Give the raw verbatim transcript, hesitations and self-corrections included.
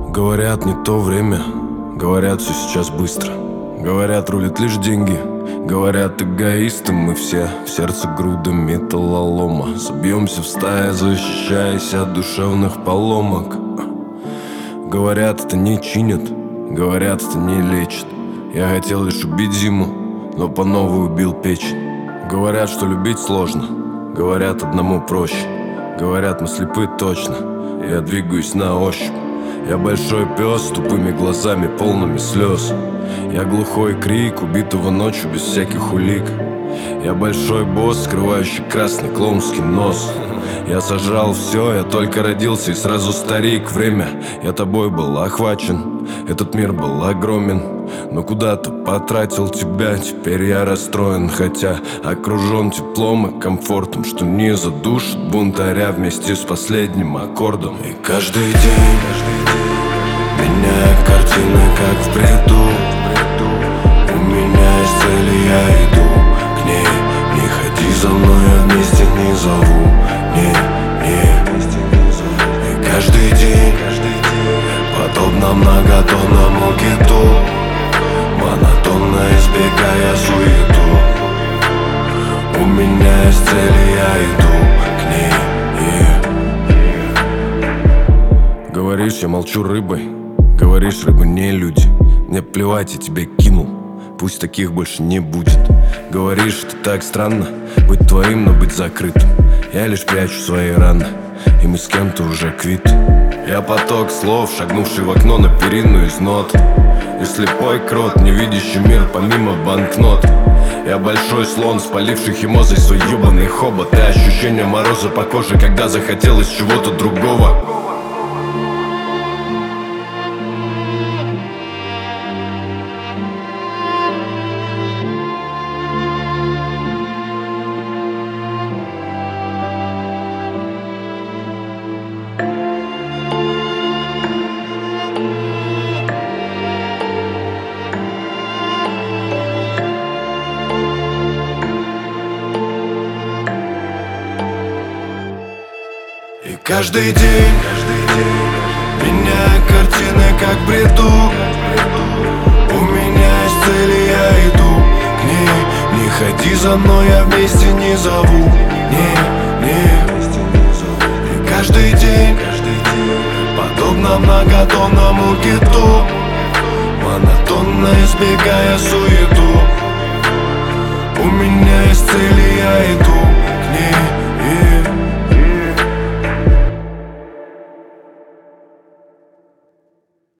Говорят, не то время, говорят, все сейчас быстро. Говорят, рулят лишь деньги, говорят, эгоисты мы все. В сердце груда металлолома, собьемся в стае, защищаясь от душевных поломок. Говорят, это не чинят, говорят, это не лечит. Я хотел лишь убить зиму, но по новой убил печень. Говорят, что любить сложно, говорят, одному проще. Говорят, мы слепы точно, я двигаюсь на ощупь. Я большой пес с тупыми глазами, полными слез. Я глухой крик убитого ночью без всяких улик. Я большой босс, скрывающий красный клоунский нос. Я сожрал все, я только родился и сразу старик. Время, я тобой был охвачен, этот мир был огромен. Но куда-то потратил тебя, теперь я расстроен. Хотя окружен теплом и комфортом, что не задушит бунтаря вместе с последним аккордом. И каждый день меняя картины, как в бреду. У меня есть цель, и я иду к ней. Не ходи за мной, я вместе не зову. Не, не. И каждый день подобно многотонному киту, монотонно избегая суету. У меня есть цель, и я иду к ней. Говоришь, я молчу рыбой, говоришь, рыбы не люди. Мне плевать, я тебя кинул, пусть таких больше не будет. Говоришь, это так странно, быть твоим, но быть закрытым. Я лишь прячу свои раны, и мы с кем-то уже квиты. Я поток слов, шагнувший в окно на перину из нот. И слепой крот, не видящий мир помимо банкнот. Я большой слон, спаливший химозой свой ебаный хобот. И ощущение мороза по коже, когда захотелось чего-то другого. И каждый день меняя картины, как в бреду. У меня есть цель, и я иду к ней. Не ходи за мной, я вместе не зову. Не, не. И каждый день подобно многотонному киту, монотонно избегая суету. У меня есть цель, и я иду